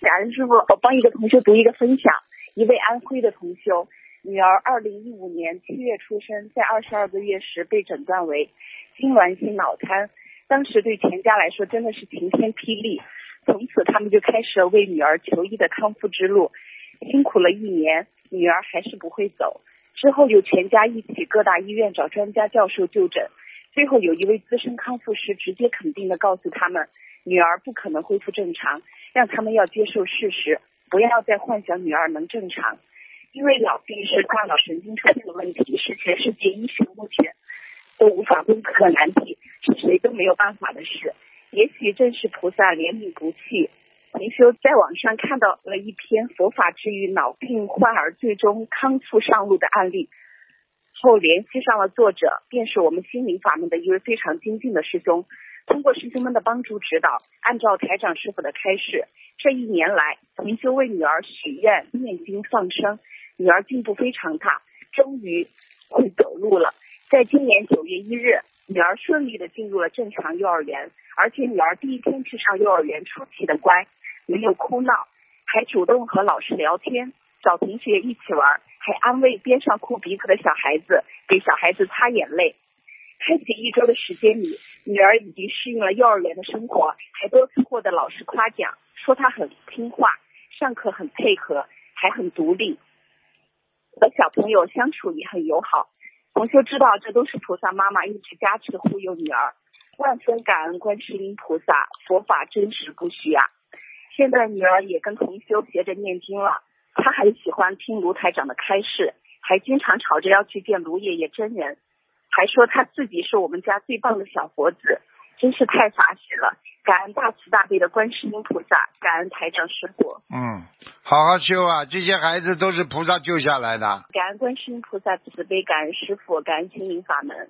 感恩师傅。我帮一个同学读一个分享，一位安徽的同修，女儿2015年7月出生，在22个月时被诊断为痉挛性脑瘫，当时对全家来说真的是晴天霹雳。从此他们就开始了为女儿求医的康复之路，辛苦了1年，女儿还是不会走。之后有全家一起各大医院找专家教授就诊，最后有一位资深康复师直接肯定地告诉他们，女儿不可能恢复正常，让他们要接受事实，不要再幻想女儿能正常。因为脑病是大脑神经出现的问题，是全世界医学目前都无法攻克的难题，是谁都没有办法的事。也许正是菩萨怜悯不弃。同修在网上看到了一篇佛法治愈脑病患儿最终康复上路的案例，后联系上了作者，便是我们心灵法门的一位非常精进的师兄。通过师兄们的帮助指导，按照台长师傅的开示，这1年来同修为女儿许愿念经放生，女儿进步非常大，终于会走路了。在今年9月1日，女儿顺利的进入了正常幼儿园，而且女儿第一天去上幼儿园出奇的乖，没有哭闹，还主动和老师聊天，找同学一起玩，还安慰边上哭鼻子的小孩子，给小孩子擦眼泪。开启1周的时间里，女儿已经适应了幼儿园的生活，还多次获得老师夸奖，说她很听话，上课很配合，还很独立，和小朋友相处也很友好。同修知道这都是菩萨妈妈一直加持护佑女儿，万分感恩观世音菩萨，佛法真实不虚啊。现在女儿也跟同修学着念经了，她很喜欢听卢台长的开示，还经常吵着要去见卢爷爷真人，还说她自己是我们家最棒的小佛子，真是太法喜了。感恩大慈大悲的观世音菩萨，感恩台长师傅。 好好修啊，这些孩子都是菩萨救下来的。 感恩观世音菩萨慈悲，感恩师傅，感恩心灵法门。